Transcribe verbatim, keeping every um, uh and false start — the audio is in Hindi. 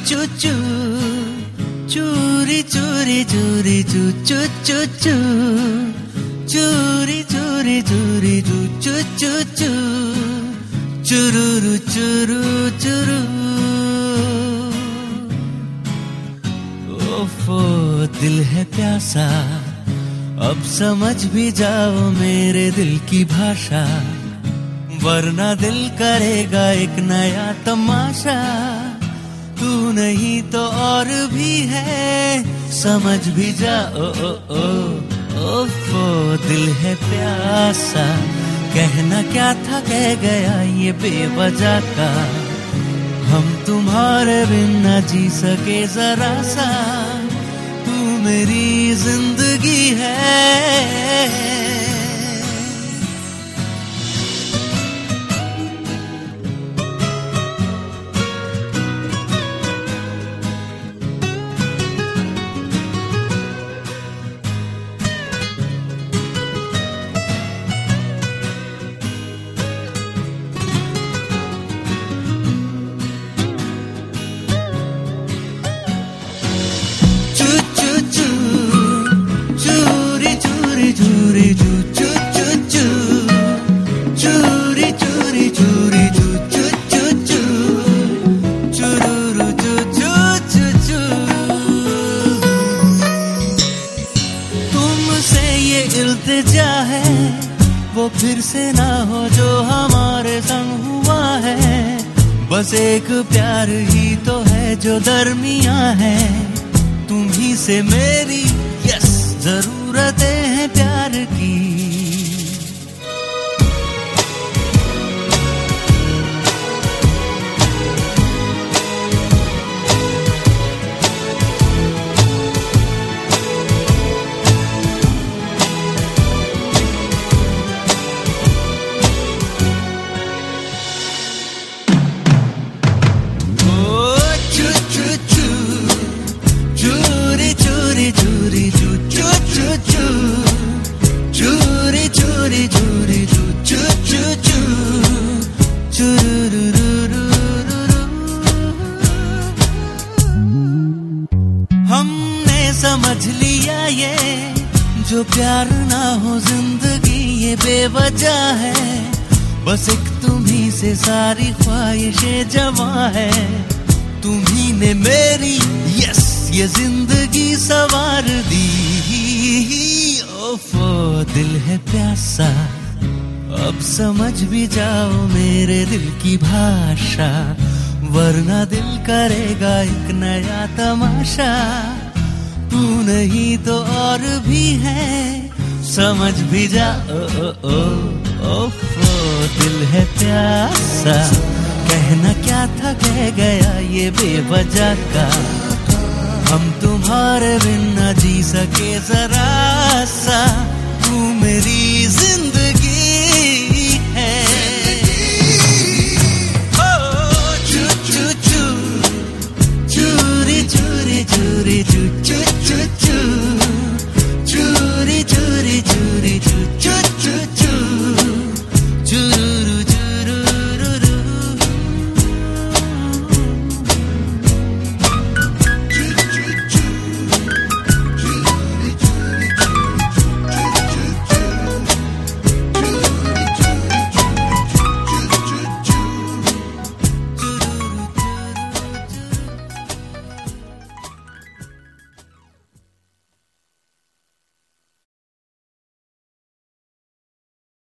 चू चू, चूरी चूरी चूरी चू चू चू चू, चूरी चूरी चूरी चू चू चू चू, चुरुरु चुरु चुरु। ओफो दिल है प्यासा, अब समझ भी जाओ मेरे दिल की भाषा, वरना दिल करेगा एक नया तमाशा। तू नहीं तो और भी है, समझ भी जाओ। ओ ओ ओ ओफो दिल है प्यासा, कहना क्या था कह गया ये बेवजह का। हम तुम्हारे बिन न जी सके जरा सा, तू मेरी जिंदगी है। इल्तिजा है वो फिर से ना हो जो हमारे संग हुआ है, बस एक प्यार ही तो है जो दरमियां है। तुम ही से मेरी यस जरूरतें हैं प्यार की। हमने समझ लिया ये जो प्यार ना हो जिंदगी ये बेवजह है, बस एक तुम्ही से सारी ख्वाहिशें जमा है। तुम्ही ने मेरी यस ये जिंदगी सवार दी। ओफो दिल है प्यासा, अब समझ भी जाओ मेरे दिल की भाषा, वरना दिल करेगा एक नया तमाशा। तू नहीं तो और भी है, समझ भी जाओ। ओ ओ ओफो दिल है प्यासा, कहना क्या था कह गया ये बेवजह का। हम तुम्हारे बिन न जी सके जरा सा,